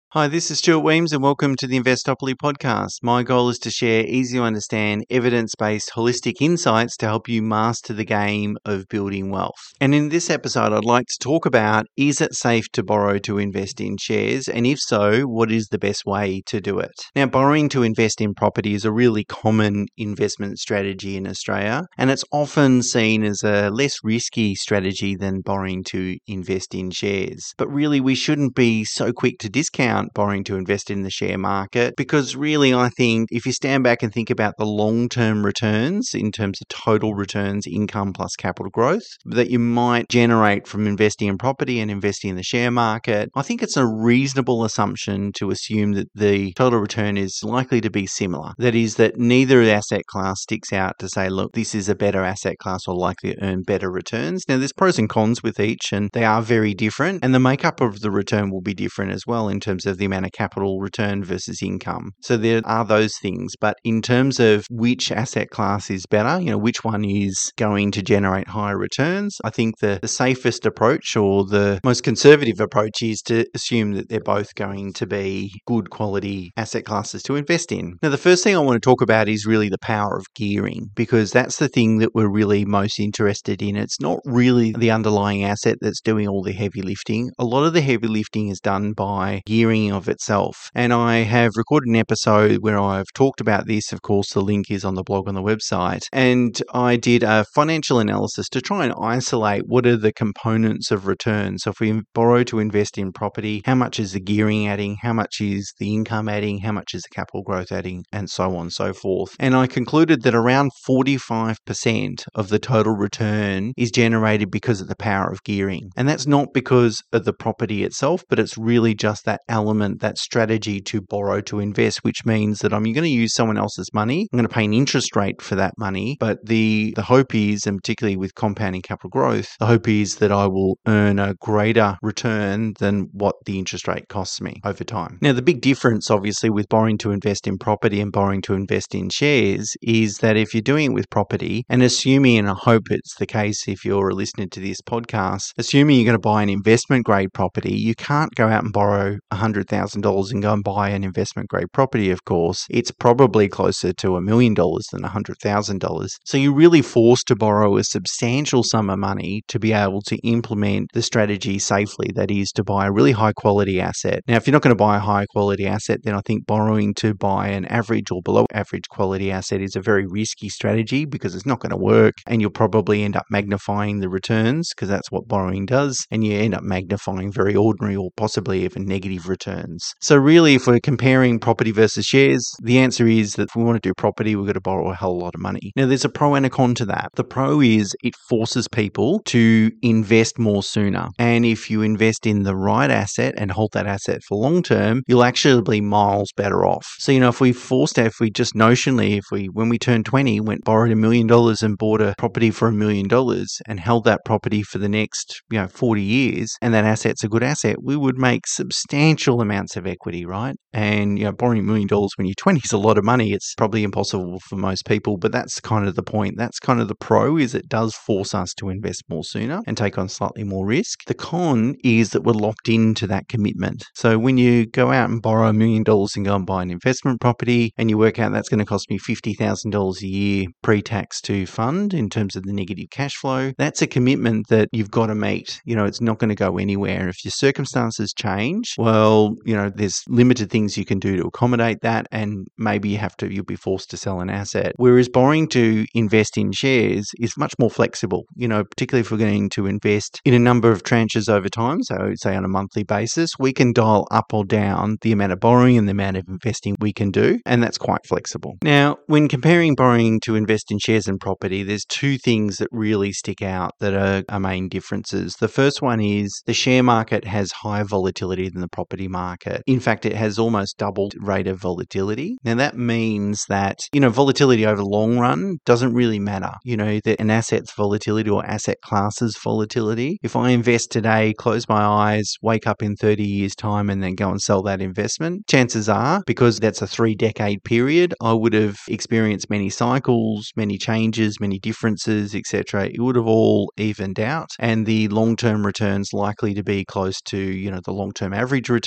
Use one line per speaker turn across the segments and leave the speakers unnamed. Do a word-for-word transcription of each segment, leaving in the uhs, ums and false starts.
Hi, this is Stuart Weems and welcome to the Investopoly podcast. My goal is to share easy to understand, evidence-based, holistic insights to help you master the game of building wealth. And in this episode, I'd like to talk about, is it safe to borrow to invest in shares? And if so, what is the best way to do it? Now, borrowing to invest in property is a really common investment strategy in Australia, and it's often seen as a less risky strategy than borrowing to invest in shares. But really, we shouldn't be so quick to discount borrowing to invest in the share market, because really I think if you stand back and think about the long-term returns in terms of total returns, income plus capital growth that you might generate from investing in property and investing in the share market, I think it's a reasonable assumption to assume that the total return is likely to be similar. That is, that neither asset class sticks out to say, look, this is a better asset class or likely to earn better returns. Now, there's pros and cons with each, and they are very different, and the makeup of the return will be different as well in terms of the amount of capital return versus income. So there are those things. But in terms of which asset class is better, you know, which one is going to generate higher returns, I think the, the safest approach or the most conservative approach is to assume that they're both going to be good quality asset classes to invest in. Now, the first thing I want to talk about is really the power of gearing, because that's the thing that we're really most interested in. It's not really the underlying asset that's doing all the heavy lifting. A lot of the heavy lifting is done by gearing of itself. And I have recorded an episode where I've talked about this. Of course, the link is on the blog on the website. And I did a financial analysis to try and isolate what are the components of return. So if we borrow to invest in property, how much is the gearing adding? How much is the income adding? How much is the capital growth adding? And so on and so forth. And I concluded that around forty-five percent of the total return is generated because of the power of gearing. And that's not because of the property itself, but it's really just that element, that strategy to borrow to invest, which means that I'm going to use someone else's money. I'm going to pay an interest rate for that money. But the, the hope is, and particularly with compounding capital growth, the hope is that I will earn a greater return than what the interest rate costs me over time. Now, the big difference, obviously, with borrowing to invest in property and borrowing to invest in shares is that if you're doing it with property, and assuming, and I hope it's the case if you're listening to this podcast, assuming you're going to buy an investment grade property, you can't go out and borrow one hundred thousand dollars and go and buy an investment grade property, of course. It's probably closer to a million dollars than one hundred thousand dollars. So you're really forced to borrow a substantial sum of money to be able to implement the strategy safely. That is, to buy a really high quality asset. Now, if you're not going to buy a high quality asset, then I think borrowing to buy an average or below average quality asset is a very risky strategy because it's not going to work, and you'll probably end up magnifying the returns because that's what borrowing does, and you end up magnifying very ordinary or possibly even negative returns. So really, if we're comparing property versus shares, the answer is that if we want to do property, we've got to borrow a hell of a lot of money. Now, there's a pro and a con to that. The pro is it forces people to invest more sooner. And if you invest in the right asset and hold that asset for long term, you'll actually be miles better off. So, you know, if we forced if we just notionally, if we, when we turned twenty, went borrowed a million dollars and bought a property for a million dollars and held that property for the next, you know, forty years, and that asset's a good asset, we would make substantial amounts of equity, right? And, you know, borrowing a million dollars when you're twenty is a lot of money. It's probably impossible for most people, but that's kind of the point. That's kind of the pro, is it does force us to invest more sooner and take on slightly more risk. The con is that we're locked into that commitment. So when you go out and borrow a million dollars and go and buy an investment property and you work out that's going to cost me fifty thousand dollars a year pre-tax to fund in terms of the negative cash flow, that's a commitment that you've got to meet. You know, it's not going to go anywhere. If your circumstances change, well, you know, there's limited things you can do to accommodate that, and maybe you have to, you'll be forced to sell an asset. Whereas borrowing to invest in shares is much more flexible, you know, particularly if we're going to invest in a number of tranches over time. So say on a monthly basis, we can dial up or down the amount of borrowing and the amount of investing we can do, and that's quite flexible. Now, when comparing borrowing to invest in shares and property, there's two things that really stick out that are, are main differences. The first one is the share market has higher volatility than the property market. In fact, it has almost double rate of volatility. Now, that means that, you know, volatility over the long run doesn't really matter. You know, that an asset's volatility or asset classes volatility, if I invest today, close my eyes, wake up in thirty years time and then go and sell that investment, chances are, because that's a three decade period, I would have experienced many cycles, many changes, many differences, et cetera. It would have all evened out, and the long-term returns likely to be close to, you know, the long-term average return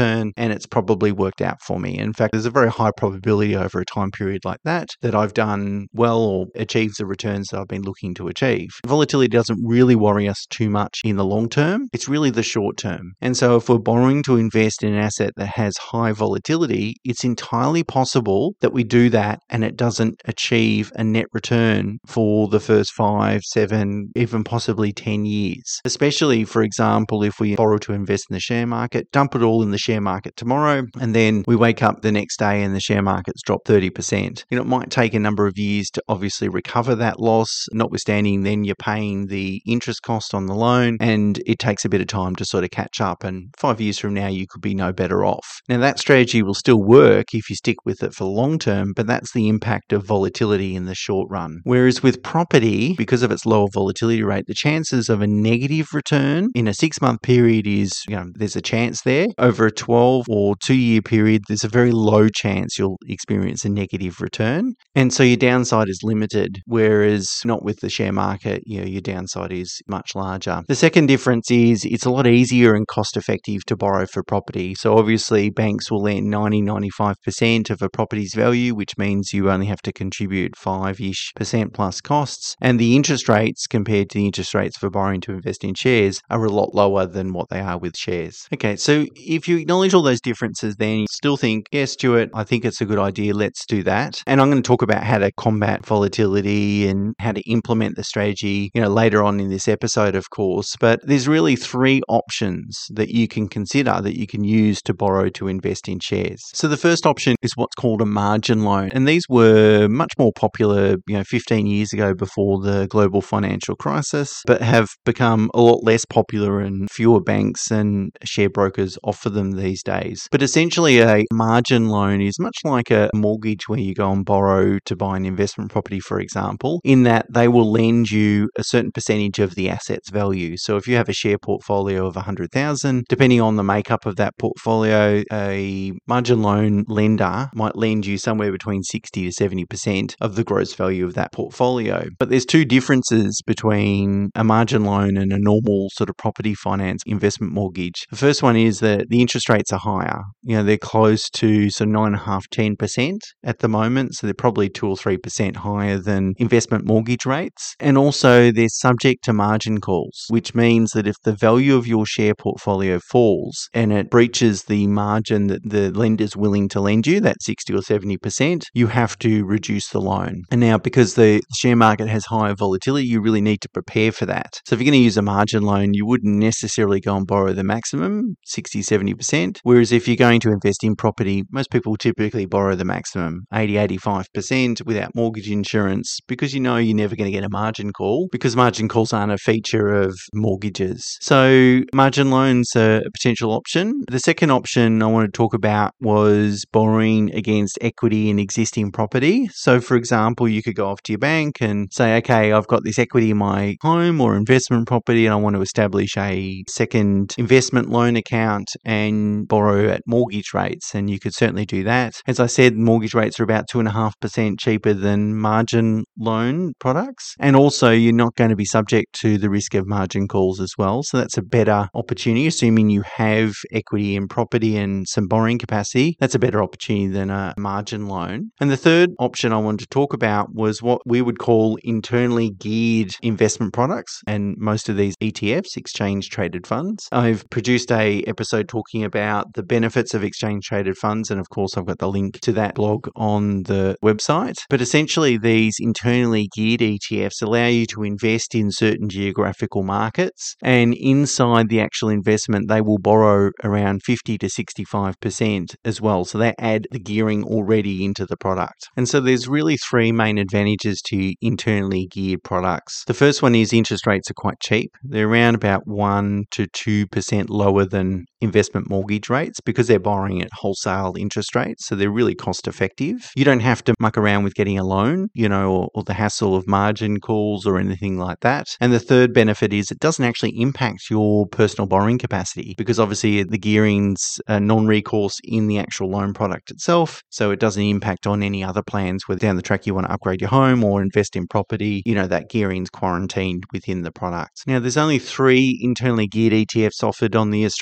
return, and it's probably worked out for me. In fact, there's a very high probability over a time period like that that I've done well or achieved the returns that I've been looking to achieve. Volatility doesn't really worry us too much in the long term. It's really the short term. And so if we're borrowing to invest in an asset that has high volatility, it's entirely possible that we do that and it doesn't achieve a net return for the first five, seven, even possibly ten years. Especially, for example, if we borrow to invest in the share market, dump it all in the share market tomorrow, and then we wake up the next day and the share market's dropped thirty percent. You know, it might take a number of years to obviously recover that loss, notwithstanding then you're paying the interest cost on the loan, and it takes a bit of time to sort of catch up, and five years from now you could be no better off. Now that strategy will still work if you stick with it for the long term, but that's the impact of volatility in the short run. Whereas with property, because of its lower volatility rate, the chances of a negative return in a six-month period is, you know, there's a chance there. Over a twelve or two-year period, there's a very low chance you'll experience a negative return. And so your downside is limited, whereas not with the share market, you know, your downside is much larger. The second difference is it's a lot easier and cost-effective to borrow for property. So obviously banks will lend ninety, ninety-five percent of a property's value, which means you only have to contribute five-ish percent plus costs. And the interest rates compared to the interest rates for borrowing to invest in shares are a lot lower than what they are with shares. Okay, so if you acknowledge all those differences, then you still think, yes, Stuart, I think it's a good idea. Let's do that. And I'm going to talk about how to combat volatility and how to implement the strategy, you know, later on in this episode, of course. But there's really three options that you can consider that you can use to borrow to invest in shares. So the first option is what's called a margin loan. And these were much more popular, you know, fifteen years ago before the global financial crisis, but have become a lot less popular and fewer banks and share brokers offer them these days. But essentially a margin loan is much like a mortgage where you go and borrow to buy an investment property, for example, in that they will lend you a certain percentage of the asset's value. So if you have a share portfolio of one hundred thousand, depending on the makeup of that portfolio, a margin loan lender might lend you somewhere between sixty to seventy percent of the gross value of that portfolio. But there's two differences between a margin loan and a normal sort of property finance investment mortgage. The first one is that the interest rates are higher. You know, they're close to sort of nine point five, ten percent at the moment. So they're probably two or three percent higher than investment mortgage rates. And also they're subject to margin calls, which means that if the value of your share portfolio falls and it breaches the margin that the lender's willing to lend you, that sixty or seventy percent, you have to reduce the loan. And now because the share market has higher volatility, you really need to prepare for that. So if you're going to use a margin loan, you wouldn't necessarily go and borrow the maximum, sixty, seventy percent. Whereas if you're going to invest in property, most people typically borrow the maximum, eighty, eighty-five percent without mortgage insurance, because you know you're never going to get a margin call, because margin calls aren't a feature of mortgages. So margin loans are a potential option. The second option I wanted to talk about was borrowing against equity in existing property. So for example, you could go off to your bank and say, okay, I've got this equity in my home or investment property and I want to establish a second investment loan account and borrow at mortgage rates. And you could certainly do that. As I said, mortgage rates are about two point five percent cheaper than margin loan products. And also you're not going to be subject to the risk of margin calls as well. So that's a better opportunity, assuming you have equity in property and some borrowing capacity. That's a better opportunity than a margin loan. And the third option I wanted to talk about was what we would call internally geared investment products. And most of these E T Fs, exchange traded funds. I've produced a episode talking about the benefits of exchange traded funds. And of course, I've got the link to that blog on the website. But essentially, these internally geared E T Fs allow you to invest in certain geographical markets. And inside the actual investment, they will borrow around fifty to sixty-five percent as well. So they add the gearing already into the product. And so there's really three main advantages to internally geared products. The first one is interest rates are quite cheap. They're around about one to two percent lower than investment mortgage rates because they're borrowing at wholesale interest rates. So they're really cost effective. You don't have to muck around with getting a loan, you know, or, or the hassle of margin calls or anything like that. And the third benefit is it doesn't actually impact your personal borrowing capacity because obviously the gearing's uh, non-recourse in the actual loan product itself. So it doesn't impact on any other plans where down the track you want to upgrade your home or invest in property. You know, that gearing's quarantined within the product. Now, there's only three internally geared E T Fs offered on the Australian market.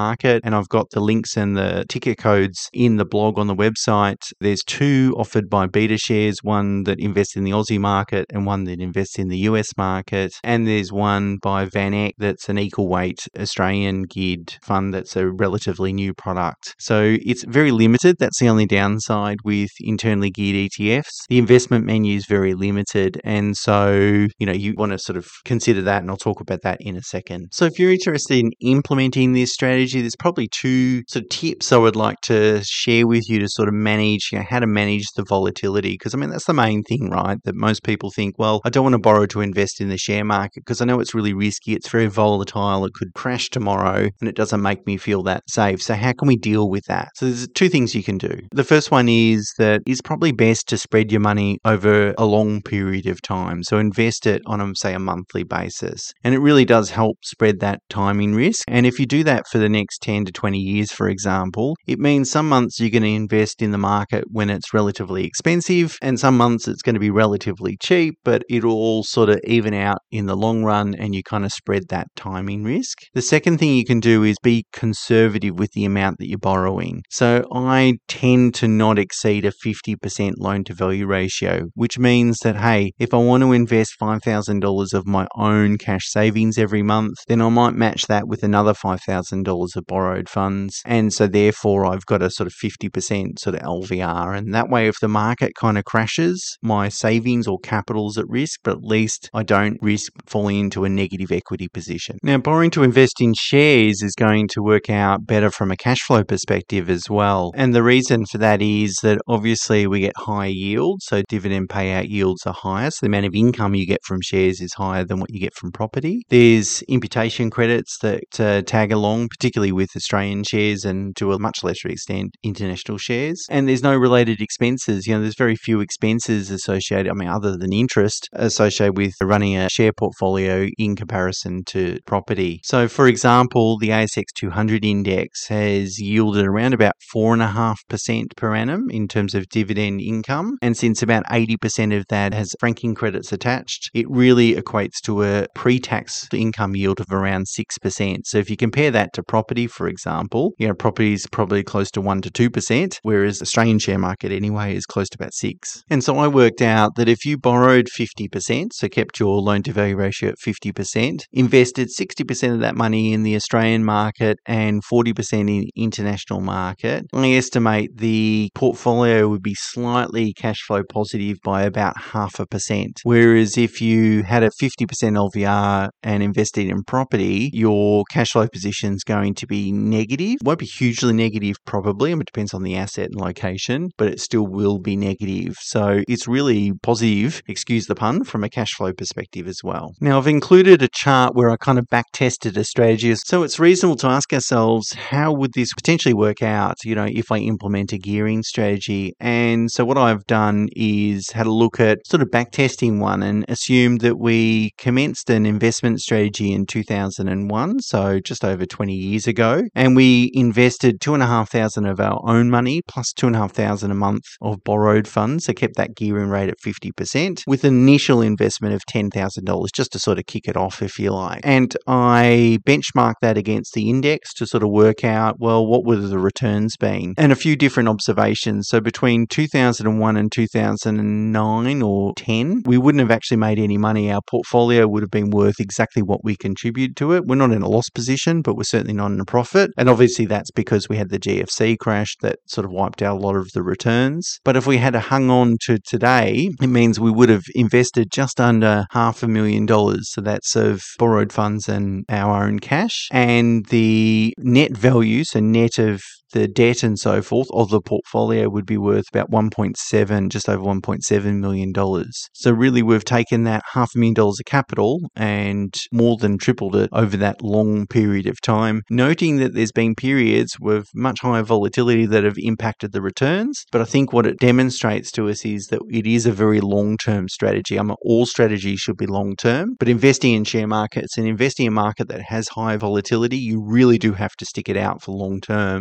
market, and I've got the links and the ticker codes in the blog on the website. There's two offered by BetaShares, one that invests in the Aussie market and one that invests in the U S market. And there's one by Van Eck that's an equal weight Australian geared fund that's a relatively new product. So it's very limited. That's the only downside with internally geared E T Fs. The investment menu is very limited. And so, you know, you want to sort of consider that, and I'll talk about that in a second. So if you're interested in implementing this strategy, there's probably two sort of tips I would like to share with you to sort of manage, you know, how to manage the volatility. Because I mean, that's the main thing, right? That most people think, well, I don't want to borrow to invest in the share market because I know it's really risky. It's very volatile. It could crash tomorrow and it doesn't make me feel that safe. So how can we deal with that? So there's two things you can do. The first one is that it's probably best to spread your money over a long period of time. So invest it on, a, say, a monthly basis. And it really does help spread that timing risk. And if you do that for the next ten to twenty years, for example, it means some months you're going to invest in the market when it's relatively expensive, and some months it's going to be relatively cheap, but it'll all sort of even out in the long run, and you kind of spread that timing risk. The second thing you can do is be conservative with the amount that you're borrowing. So I tend to not exceed a fifty percent loan to value ratio, which means that, hey, if I want to invest five thousand dollars of my own cash savings every month, then I might match that with another five thousand dollars of borrowed funds. And so therefore I've got a sort of fifty percent sort of L V R. And that way, if the market kind of crashes, my savings or capital's at risk, but at least I don't risk falling into a negative equity position. Now, borrowing to invest in shares is going to work out better from a cash flow perspective as well. And the reason for that is that obviously we get higher yields, so dividend payout yields are higher. So the amount of income you get from shares is higher than what you get from property. There's imputation credits that uh, tag along, particularly with Australian shares and to a much lesser extent international shares. And there's no related expenses. You know, there's very few expenses associated, I mean, other than interest associated with running a share portfolio in comparison to property. So for example, the A S X two hundred index has yielded around about four point five percent per annum in terms of dividend income. And since about eighty percent of that has franking credits attached, it really equates to a pre-tax income yield of around six percent. So if you compare that to property, for example, you know, property is probably close to one to two percent, whereas the Australian share market anyway is close to about six. And so I worked out that if you borrowed fifty percent, so kept your loan to value ratio at fifty percent, invested sixty percent of that money in the Australian market and forty percent in international market, I estimate the portfolio would be slightly cash flow positive by about half a percent. Whereas if you had a fifty percent L V R and invested in property, your cash flow position is going to be negative. It won't be hugely negative probably, it depends on the asset and location, but it still will be negative. So it's really positive, excuse the pun, from a cash flow perspective as well. Now I've included a chart where I kind of back tested a strategy. So it's reasonable to ask ourselves, how would this potentially work out, you know, if I implement a gearing strategy? And so what I've done is had a look at sort of back testing one and assumed that we commenced an investment strategy in two thousand one, so just over twenty years ago, and we invested two and a half thousand of our own money plus two and a half thousand a month of borrowed funds, so kept that gearing rate at fifty percent with an initial investment of ten thousand dollars just to sort of kick it off, if you like. And I benchmarked that against the index to sort of work out, well, what would the returns been? And a few different observations. So between two thousand one and two thousand nine or ten, we wouldn't have actually made any money. Our portfolio would have been worth exactly what we contributed to it. We're not in a loss position, but we're certainly not in a profit. And obviously that's because we had the G F C crash that sort of wiped out a lot of the returns. But if we had hung on to today, it means we would have invested just under half a million dollars. So that's of borrowed funds and our own cash. And the net value, so net of the debt and so forth of the portfolio would be worth about one point seven, just over one point seven million dollars. So really we've taken that half a million dollars of capital and more than tripled it over that long period of time, noting that there's been periods with much higher volatility that have impacted the returns. But I think what it demonstrates to us is that it is a very long-term strategy. I mean, all strategies should be long-term, but investing in share markets and investing in a market that has high volatility, you really do have to stick it out for long-term. And I'm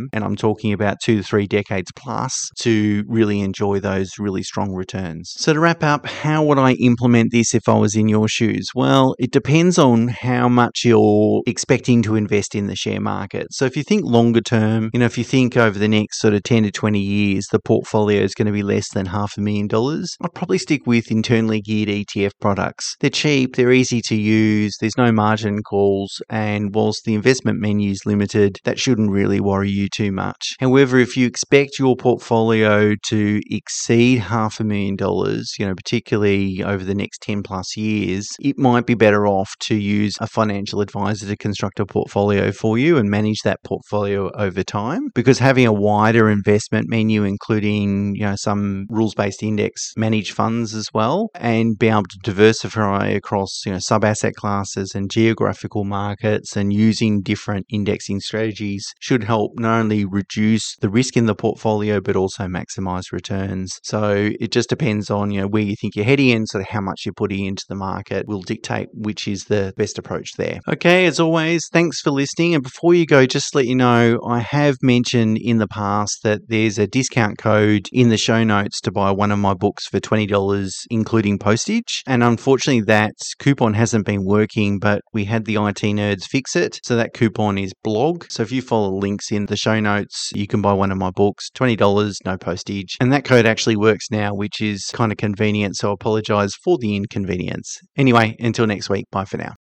talking about two to three decades plus to really enjoy those really strong returns. So to wrap up, how would I implement this if I was in your shoes? Well, it depends on how much you're expecting to invest in the share market. So if you think longer term, you know, if you think over the next sort of ten to twenty years, the portfolio is going to be less than half a million dollars, I'd probably stick with internally geared E T F products. They're cheap, they're easy to use, there's no margin calls, and whilst the investment menu is limited, that shouldn't really worry you too much. However, if you expect your portfolio to exceed half a million dollars, you know, particularly over the next ten plus years, it might be better off to use a financial advisor to construct a portfolio for you and manage that portfolio over time, because having a wider investment menu, including, you know, some rules-based index managed funds as well, and be able to diversify across, you know, sub-asset classes and geographical markets and using different indexing strategies should help not only reduce the risk in the portfolio but also maximize returns. So it just depends on, you know, where you think you're heading and sort of how much you're putting into the market will dictate which is the best approach there. Okay, as always, thanks for listening. And before you go, just to let you know, I have mentioned in the past that there's a discount code in the show notes to buy one of my books for twenty dollars, including postage. And unfortunately, that coupon hasn't been working, but we had the I T nerds fix it. So that coupon is blog. So if you follow the links in the show notes, you can buy one of my books, twenty dollars, no postage. And that code actually works now, which is kind of convenient. So I apologize for the inconvenience. Anyway, until next week, bye for now.